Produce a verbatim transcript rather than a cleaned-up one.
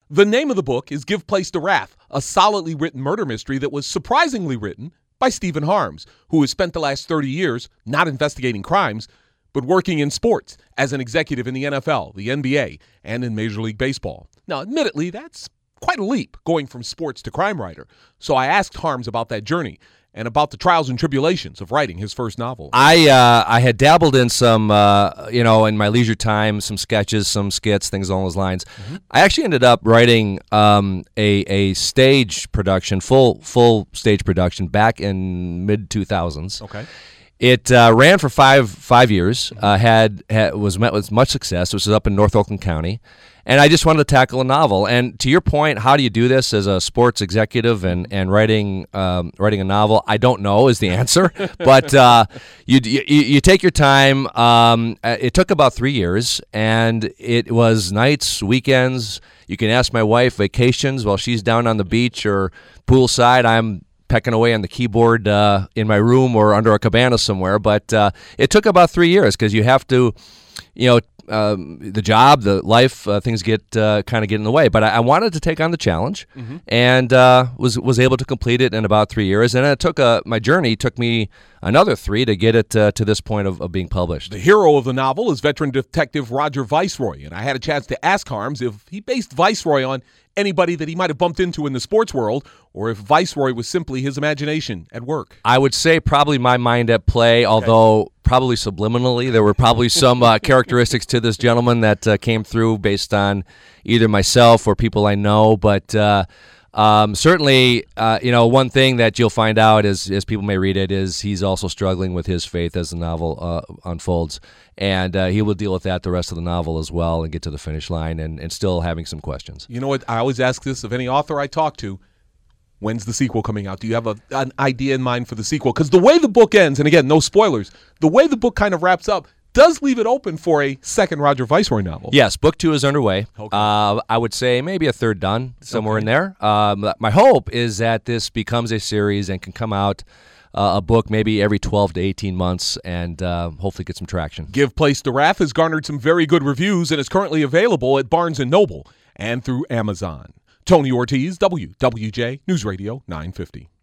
The name of the book is Give Place to Wrath, a solidly written murder mystery that was surprisingly written by Stephen Harms, who has spent the last thirty years not investigating crimes, but working in sports as an executive in the N F L, the N B A, and in Major League Baseball. Now, admittedly, that's quite a leap going from sports to crime writer. So I asked Harms about that journey and about the trials and tribulations of writing his first novel. I uh, I had dabbled in some, uh, you know, in my leisure time, some sketches, some skits, things along those lines. Mm-hmm. I actually ended up writing um, a a stage production, full full stage production, back in mid two thousands. Okay. It uh, ran for five five years. Uh, had, had was met with much success. It was up in North Oakland County, and I just wanted to tackle a novel. And to your point, how do you do this as a sports executive and and writing um, writing a novel? I don't know is the answer, but uh, you, you you take your time. Um, it took about three years, and it was nights, weekends. You can ask my wife, vacations while she's down on the beach or poolside. I'm pecking away on the keyboard uh, in my room or under a cabana somewhere. But uh, it took about three years because you have to, you know, um, the job, the life, uh, things get uh, kind of get in the way. But I, I wanted to take on the challenge, mm-hmm. and uh, was was able to complete it in about three years. And it took a, my journey took me another three to get it uh, to this point of, of being published. The hero of the novel is veteran detective Roger Viceroy, and I had a chance to ask Harms if he based Viceroy on anybody that he might have bumped into in the sports world, or if Viceroy was simply his imagination at work. I would say probably my mind at play, although okay. probably subliminally. There were probably some uh, characteristics to this gentleman that uh, came through based on either myself or people I know, but uh, um, certainly, uh, you know, one thing that you'll find out as, as people may read it is he's also struggling with his faith as the novel uh, unfolds, and uh, he will deal with that the rest of the novel as well and get to the finish line and, and still having some questions. You know what? I always ask this of any author I talk to. When's the sequel coming out? Do you have a, an idea in mind for the sequel? Because the way the book ends, and again, no spoilers, the way the book kind of wraps up does leave it open for a second Roger Viceroy novel. Yes, book two is underway. Okay. Uh, I would say maybe a third done, somewhere okay. in there. Um, my hope is that this becomes a series and can come out uh, a book maybe every twelve to eighteen months and uh, hopefully get some traction. Give Place to Wrath has garnered some very good reviews and is currently available at Barnes and Noble and through Amazon. Tony Ortiz, W W J News Radio nine fifty.